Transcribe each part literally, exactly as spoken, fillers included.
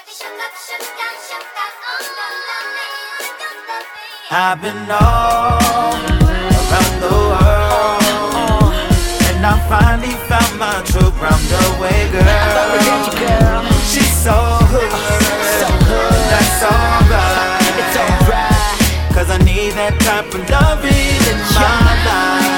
I've been all around the world, and I finally found my true roundaway girl. She's so hood, that's alright. It's alright, cause I need that type of loving in my life.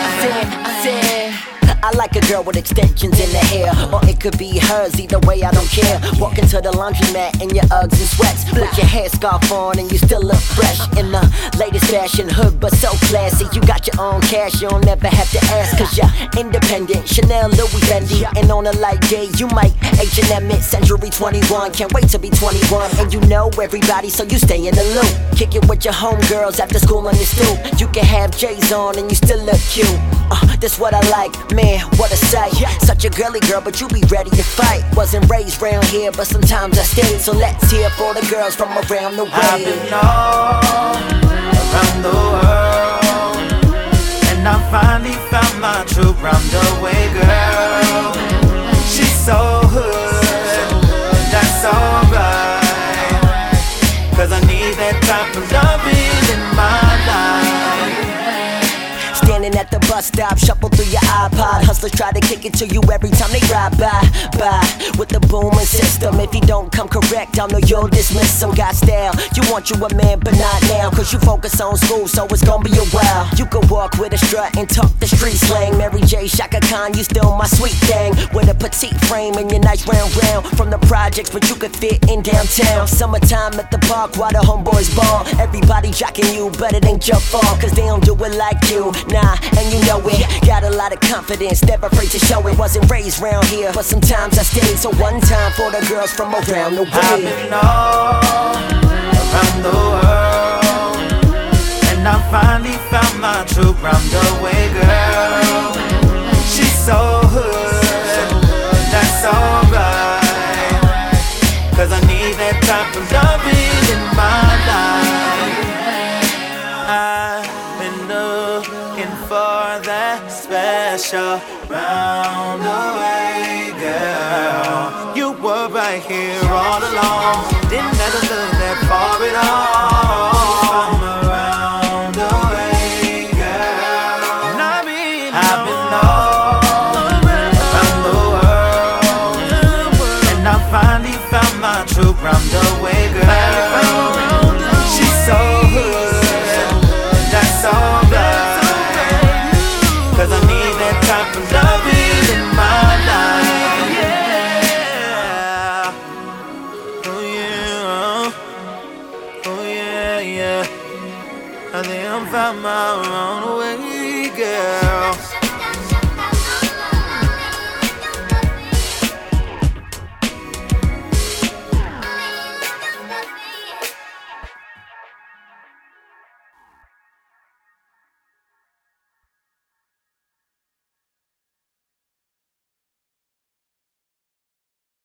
I like a girl with extensions in the hair, or it could be hers, either way I don't care. Walk into the laundromat in your Uggs and sweats, put your headscarf on and you still look fresh. In the latest fashion, hood but so classy. You got your own cash, you don't never have to ask, cause you're independent. Chanel, Louis, Fendi, and on a light day you might H and M it, Century twenty-one. Can't wait to be twenty-one, and you know everybody, so you stay in the loop. Kick it with your homegirls after school on the stoop. You can have J's on and you still look cute. Uh, that's what I like, man, what a sight. Such a girly girl, but you be ready to fight. Wasn't raised round here, but sometimes I stayed. So let's hear for the girls from around the way. I've been all around the world, and I finally found my true roundaway girl. She's so hood, that's alright, cause I need that type of loving in my life. Standing at the bus stop, shuffle through your iPod. Hustlers try to kick it to you every time they ride by, by with the booming system. If you don't come correct, I'll know you'll dismiss some. Got style, you want you a man, but not now, cause you focus on school, so it's gonna be a while. You can walk with a strut and talk the street slang. Mary J, Shaka Khan, you still my sweet thing. With a petite frame and your nice round round. From the projects, but you could fit in downtown. Summertime at the park while the homeboys ball. Everybody jocking you, but it ain't your fault, cause they don't do it like you. Nah, and you know it. Got a lot of confidence, never afraid to show it. Wasn't raised round here, but sometimes I stayed. So one time for the girls from around the way. I've been all around the world, and I finally found my true roundaway girl. She's so hood, that's alright, cause I need that type of loving in my life. I've been looking for that special roundaway girl. You were right here all along, didn't have to look that far at all. I'm a roundaway girl, and I mean, I've been all around the world, and I finally found my true roundaway girl. She's so hood, that's alright, cause I need that type of loving in my life. Yeah. Oh yeah. Oh yeah, yeah. I think I'm found my own way, girl.